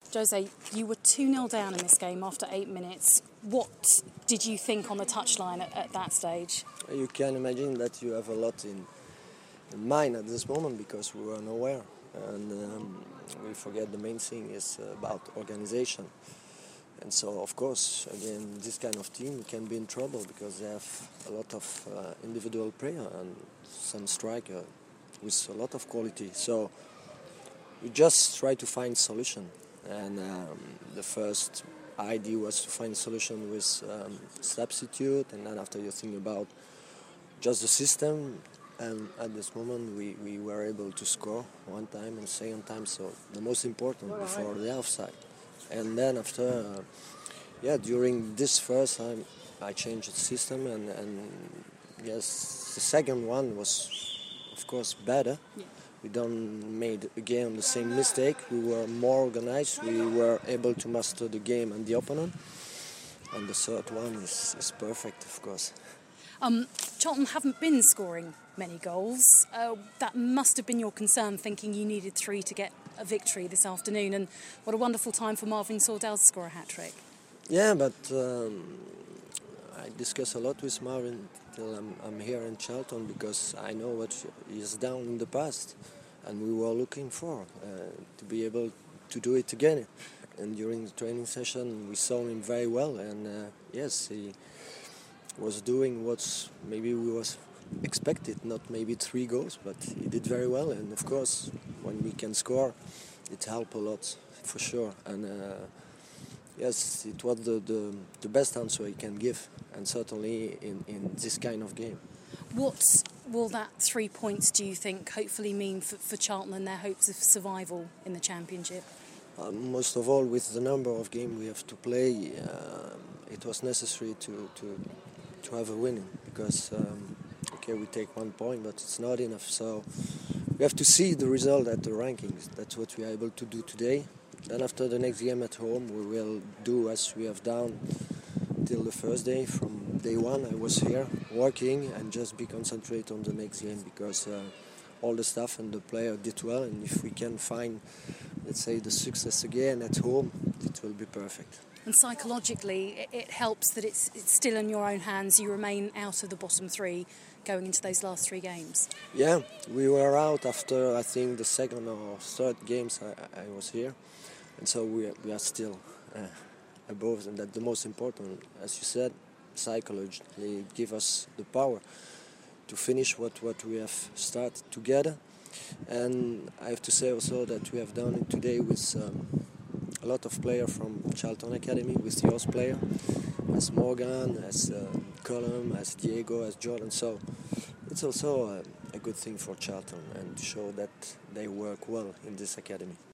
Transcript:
Jose, you were 2-0 down in this game after 8 minutes. What did you think on the touchline at that stage? You can imagine that you have a lot in mind at this moment because we were nowhere. And we forget the main thing is about organization. And so, of course, again, this kind of team can be in trouble because they have a lot of individual player and some striker with a lot of quality. So we just try to find solution. And the first idea was to find a solution with substitute, and then after you think about just the system, and at this moment we were able to score one time and second time, so the most important before the offside. And then after, during this first time I changed the system, and yes, the second one was of course better. Yeah. We don't made again the same mistake. We were more organized. We were able to master the game and the opponent. And the third one is perfect, of course. Charlton haven't been scoring many goals. That must have been your concern, thinking you needed 3 to get a victory this afternoon. And what a wonderful time for Marvin Sordell to score a hat-trick. Yeah, but I discuss a lot with Marvin till I'm here in Charlton because I know what he's done in the past, and we were looking for to be able to do it again. And during the training session we saw him very well, and yes, he was doing what maybe we was expected, not maybe 3 goals, but he did very well. And of course when we can score it helped a lot for sure. And yes, it was the best answer he can give, and certainly in this kind of game. What will that 3 points, do you think, hopefully mean for Charlton and their hopes of survival in the Championship? Most of all, with the number of games we have to play, it was necessary to have a winning, because we take 1 point, but it's not enough. So we have to see the result at the rankings. That's what we are able to do today. Then after the next game at home, we will do as we have done till the first day. From day one, I was here working and just be concentrated on the next game, because all the staff and the player did well. And if we can find, let's say, the success again at home, it will be perfect. And psychologically, it helps that it's still in your own hands. You remain out of the bottom 3 going into those last 3 games. Yeah, we were out after, I think, the second or third games I was here. And so we are still above, and that's the most important. As you said, psychologically give us the power to finish what we have started together. And I have to say also that we have done it today with a lot of players from Charlton Academy, with yours player, as Morgan, as Colum, as Diego, as Jordan. So it's also a good thing for Charlton, and to show that they work well in this academy.